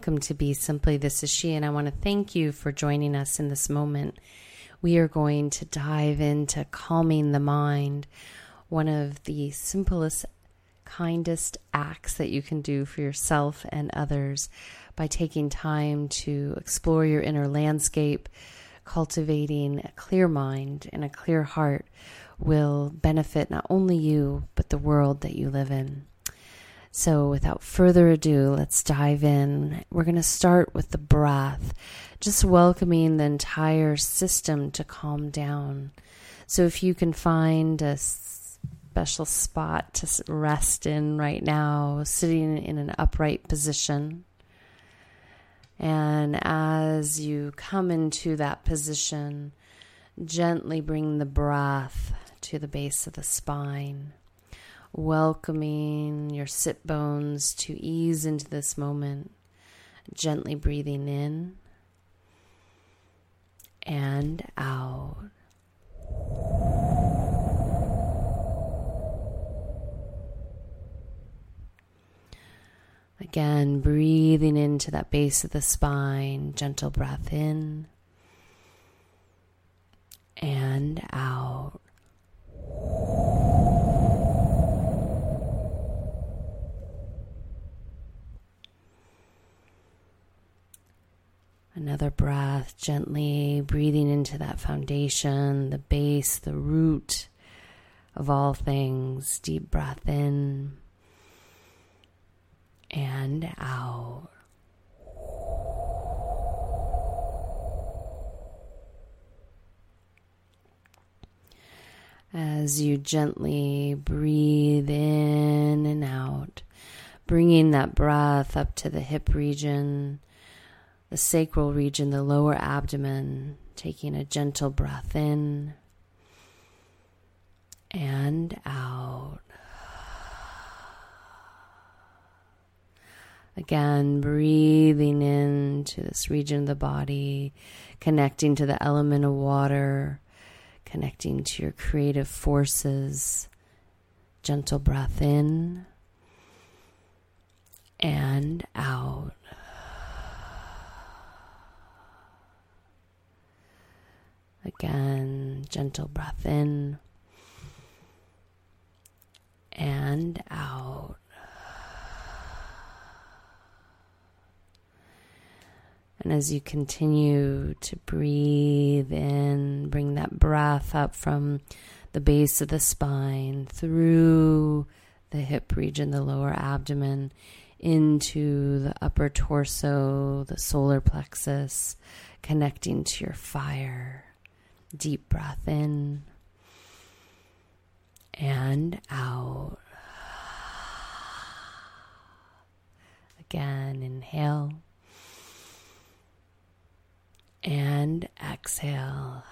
welcome to Be Simply. This is she, and I want to thank you for joining us in this moment. We are going to dive into calming the mind, one of the simplest, kindest acts that you can do for yourself and others by taking time to explore your inner landscape. Cultivating a clear mind and a clear heart will benefit not only you, but the world that you live in. So without further ado, let's dive in. We're going to start with the breath, just welcoming the entire system to calm down. So if you can find a special spot to rest in right now, sitting in an upright position. And as you come into that position, gently bring the breath to the base of the spine, welcoming your sit bones to ease into this moment, gently breathing in and out. Again, breathing into that base of the spine, gentle breath in and out. Another breath, gently breathing into that foundation, the base, the root of all things. Deep breath in and out. As you gently breathe in and out, bringing that breath up to the hip region, the sacral region, the lower abdomen, taking a gentle breath in and out. Again, breathing into this region of the body, connecting to the element of water, connecting to your creative forces. Gentle breath in and out. Again, gentle breath in and out. And as you continue to breathe in, bring that breath up from the base of the spine, through the hip region, the lower abdomen, into the upper torso, the solar plexus, connecting to your fire. Deep breath in and out. Again, inhale and exhale.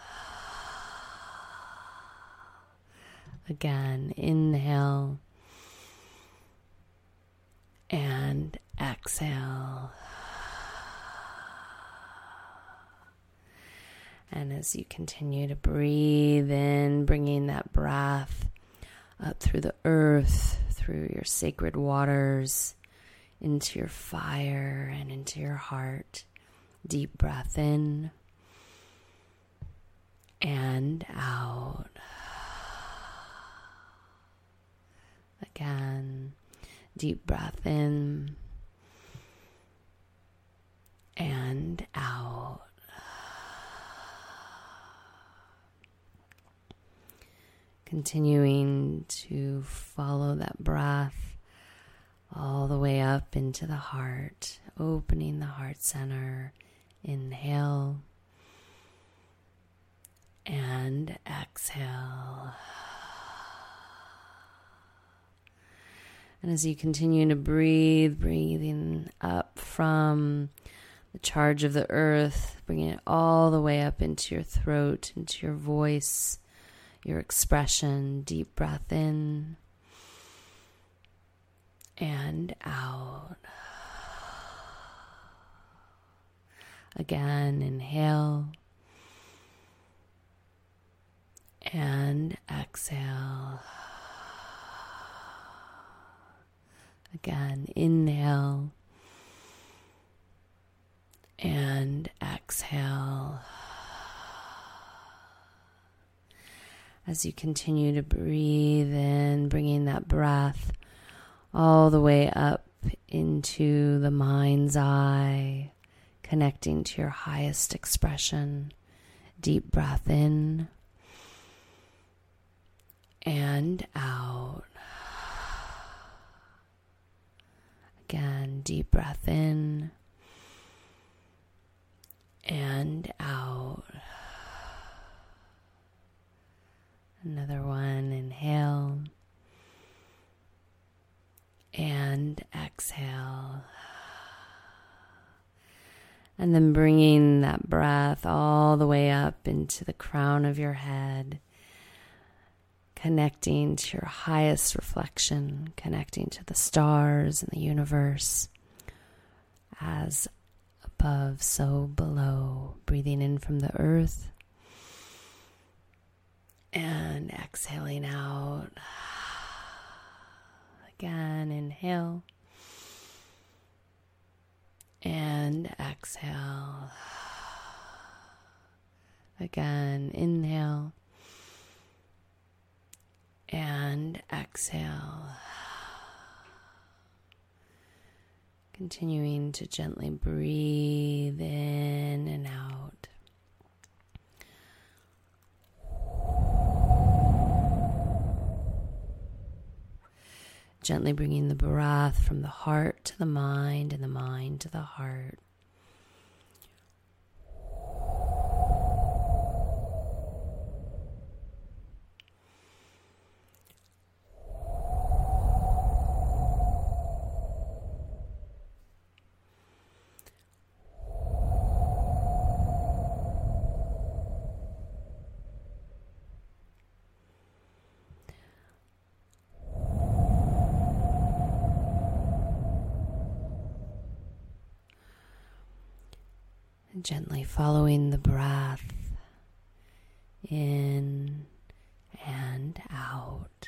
Again, inhale and exhale. And as you continue to breathe in, bringing that breath up through the earth, through your sacred waters, into your fire and into your heart. Deep breath in and out. Again, deep breath in and out. Continuing to follow that breath all the way up into the heart, opening the heart center. Inhale and exhale. And as you continue to breathe, breathing up from the charge of the earth, bringing it all the way up into your throat, into your voice, your expression. Deep breath in and out. Again, inhale and exhale. Again, inhale And exhale. As you continue to breathe in, bringing that breath all the way up into the mind's eye, connecting to your highest expression. Deep breath in and out. Again, deep breath in and out. Another one, inhale and exhale. And then bringing that breath all the way up into the crown of your head, connecting to your highest reflection, connecting to the stars and the universe. As above, so below. Breathing in from the earth and exhaling out. Again, inhale and exhale. Again, inhale and exhale. Continuing to gently breathe in and out. Gently bringing the breath from the heart to the mind and the mind to the heart. Gently following the breath in and out.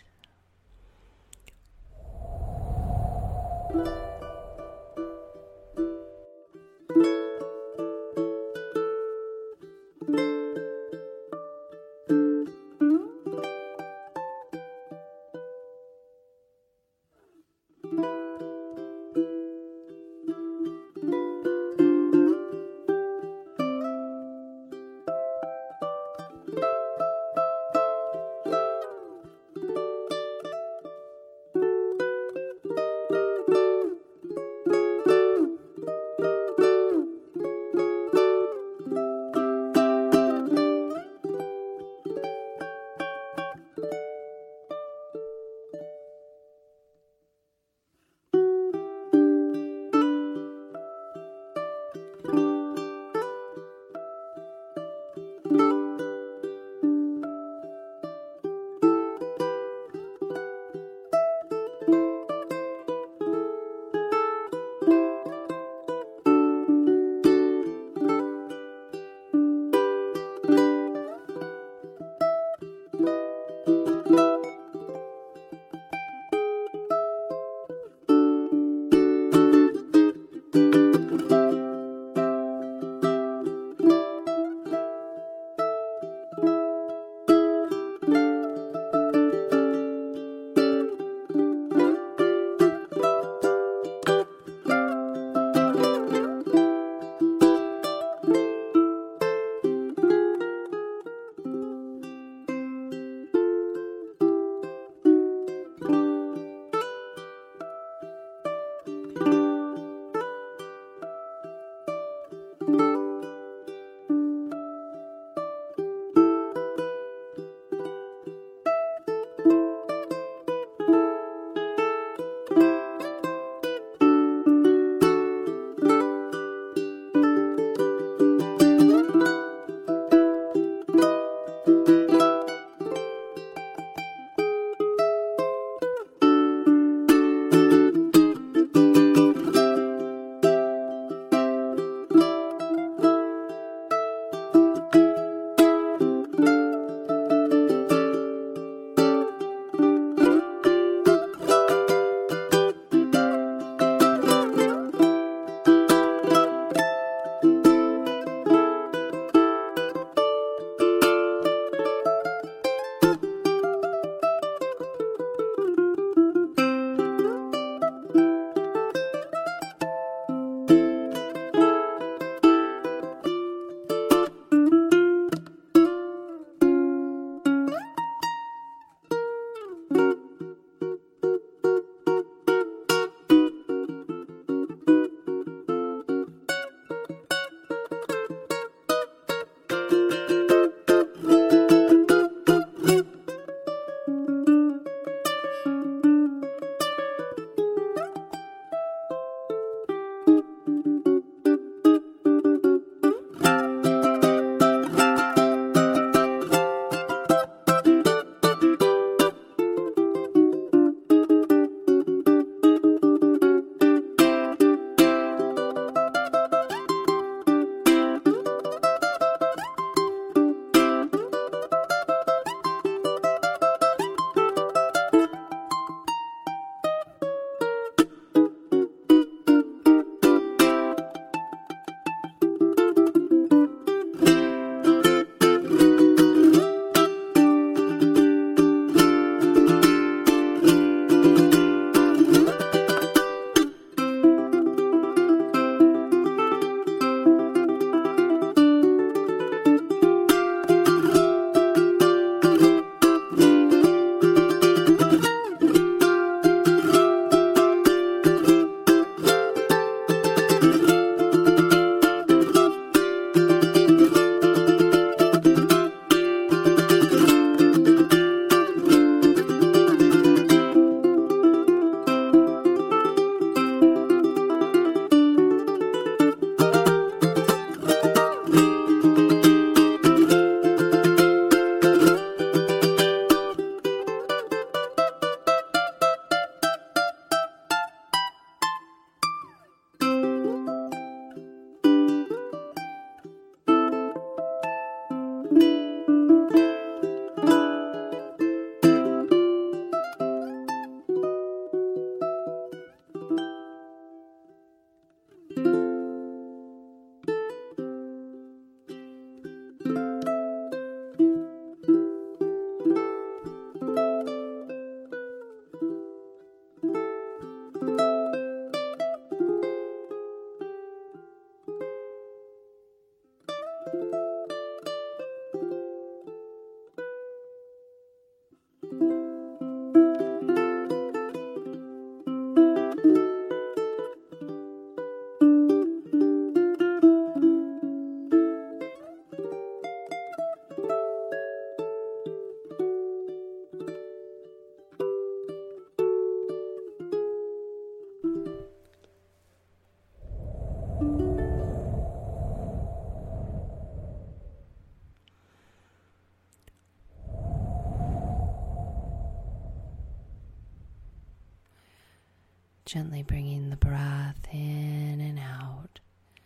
Gently bringing the breath in and out.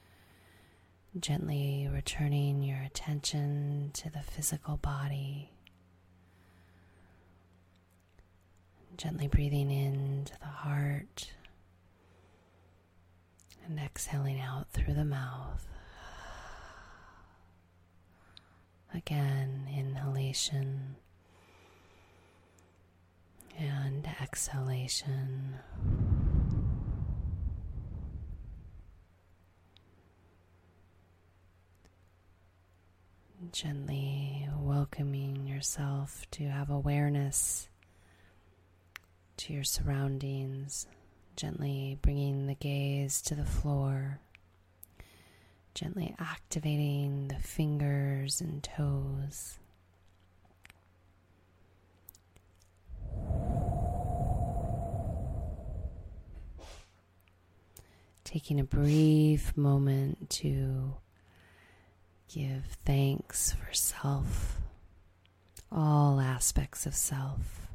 Gently returning your attention to the physical body. Gently breathing into the heart and exhaling out through the mouth. Again, inhalation and exhalation. Gently welcoming yourself to have awareness to your surroundings. Gently bringing the gaze to the floor. Gently activating the fingers and toes. Taking a brief moment to give thanks for self, all aspects of self.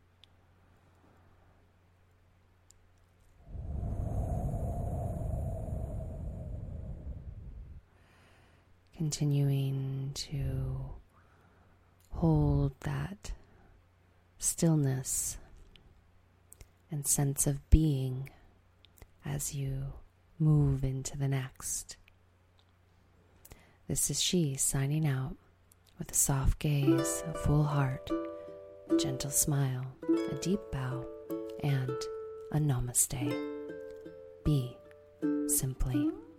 Continuing to hold that stillness and sense of being as you move into the next. This is she signing out with a soft gaze, a full heart, a gentle smile, a deep bow, and a namaste. Be simply.